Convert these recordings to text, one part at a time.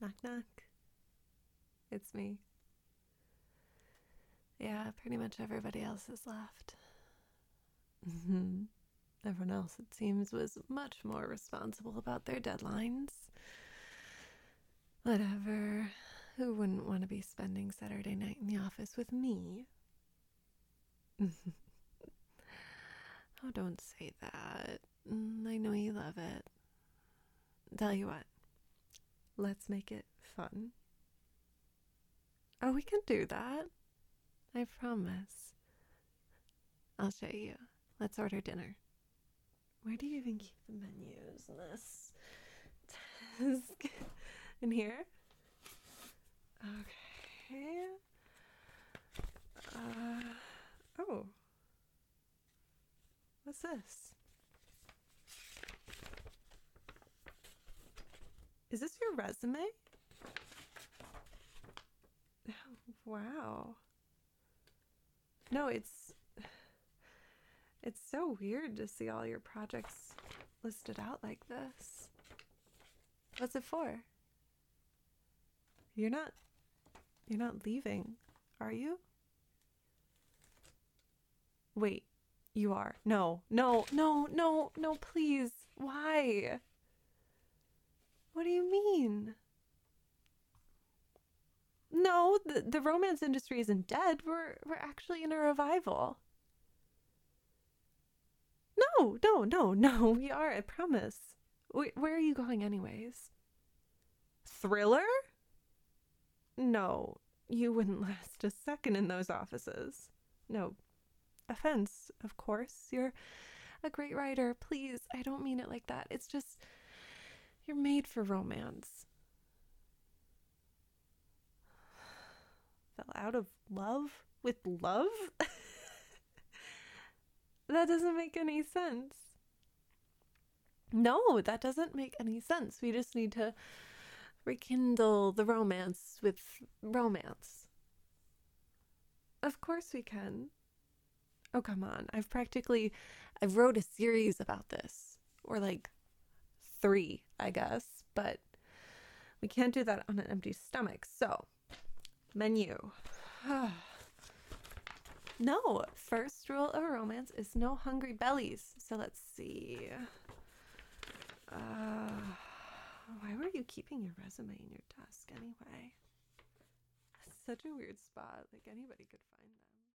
Knock, knock. It's me. Yeah, pretty much everybody else has left. Everyone else, it seems, was much more responsible about their deadlines. Whatever. Who wouldn't want to be spending Saturday night in the office with me? Oh, don't say that. I know you love it. Tell you what, let's make it fun. Oh, we can do that. I promise. I'll show you. Let's order dinner. Where do you even keep the menus in this desk? In here? Okay. Oh. What's this? Is this your resume? Wow. No, it's so weird to see all your projects listed out like this. What's it for? You're not leaving, are you? Wait, you are. No, please. Why? What do you mean? No, the romance industry isn't dead. We're actually in a revival. No, we are, I promise. Where are you going anyways? Thriller? No, you wouldn't last a second in those offices. No offense, of course. You're a great writer. Please, I don't mean it like that. It's just, you're made for romance. Fell out of love with love? That doesn't make any sense. No, that doesn't make any sense. We just need to rekindle the romance with romance. Of course we can. Oh, come on. I wrote a series about this. Or like 3, I guess. But we can't do that on an empty stomach. So, menu. No, first rule of romance is no hungry bellies. So let's see. Why were you keeping your resume in your desk anyway? Such a weird spot. Like anybody could find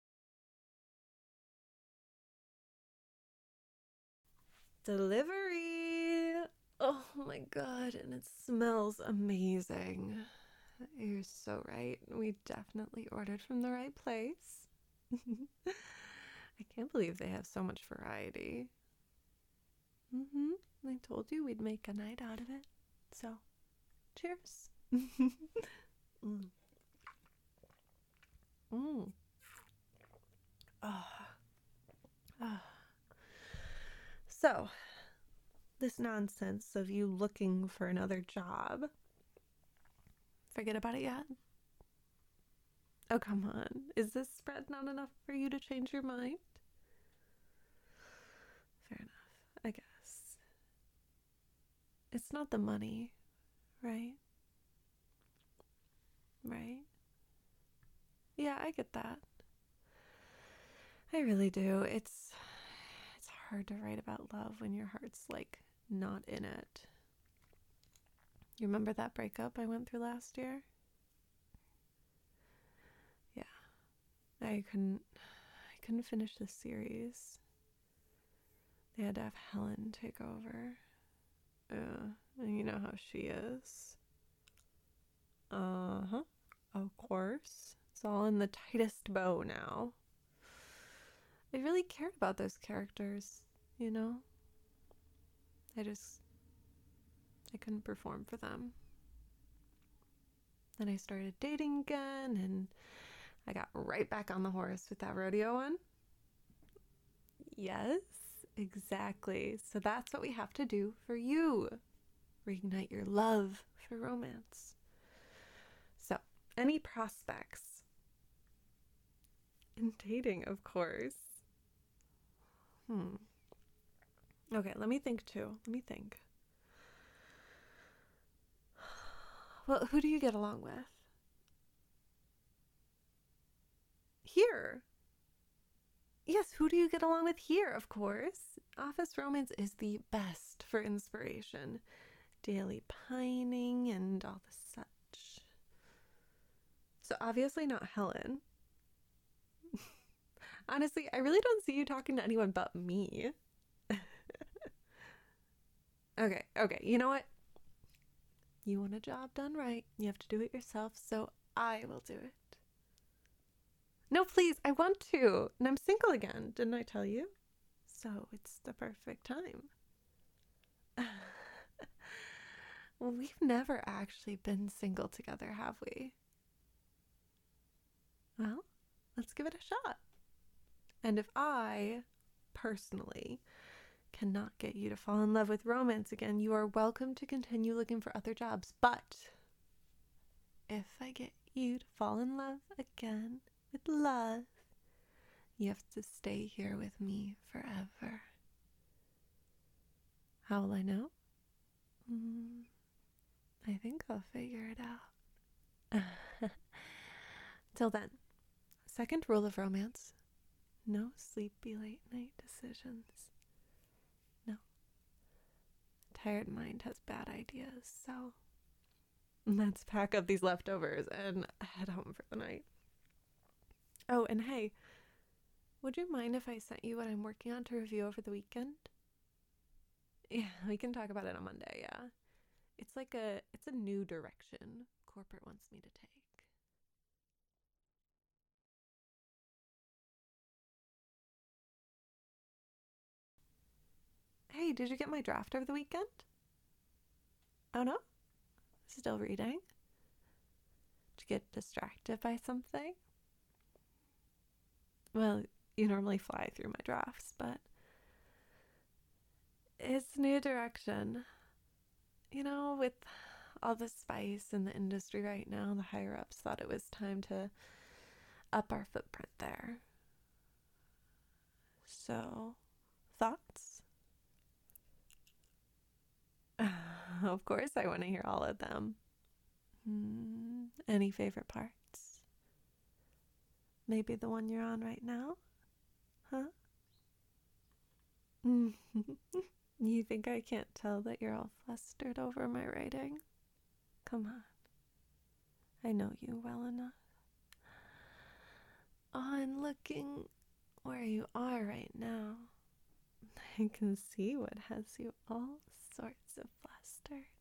them. Delivery! Oh my god, and it smells amazing. You're so right. We definitely ordered from the right place. I can't believe they have so much variety. I told you we'd make a night out of it. So, cheers. So, this nonsense of you looking for another job, forget about it yet? Oh, come on. Is this spread not enough for you to change your mind? Fair enough, I guess. It's not the money, right? Right? Yeah, I get that. I really do. It's hard to write about love when your heart's like not in it. You remember that breakup I went through last year? Yeah. I couldn't finish the series. They had to have Helen take over. And you know how she is. Uh-huh. Of course. It's all in the tightest bow now. I really cared about those characters, you know? I couldn't perform for them. Then I started dating again, and I got right back on the horse with that rodeo one. Yes, exactly. So that's what we have to do for you. Reignite your love for romance. So, any prospects? In dating, of course. Okay, let me think too. Well, who do you get along with? Here. Yes, who do you get along with here, of course? Office Romance is the best for inspiration. Daily pining and all the such. So obviously not Helen. Honestly, I really don't see you talking to anyone but me. Okay, you know what? You want a job done right, you have to do it yourself, so I will do it. No, please, I want to. And I'm single again, didn't I tell you? So it's the perfect time. Well, we've never actually been single together, have we? Well, let's give it a shot. And if I, personally, cannot get you to fall in love with romance again, you are welcome to continue looking for other jobs. But if I get you to fall in love again with love, you have to stay here with me forever. How will I know? I think I'll figure it out. Till then, second rule of romance: no sleepy late night decisions. No. A tired mind has bad ideas, so let's pack up these leftovers and head home for the night. Oh, and hey, would you mind if I sent you what I'm working on to review over the weekend? Yeah, we can talk about it on Monday, yeah. It's a new direction corporate wants me to take. Hey, did you get my draft over the weekend? Oh no? Still reading? Did you get distracted by something? Well, you normally fly through my drafts, but it's new direction. You know, with all the spice in the industry right now, the higher ups thought it was time to up our footprint there. So, thoughts? Of course, I want to hear all of them. Any favorite parts? Maybe the one you're on right now? Huh? You think I can't tell that you're all flustered over my writing? Come on. I know you well enough. On looking where you are right now, I can see what has you all sorts of flustered.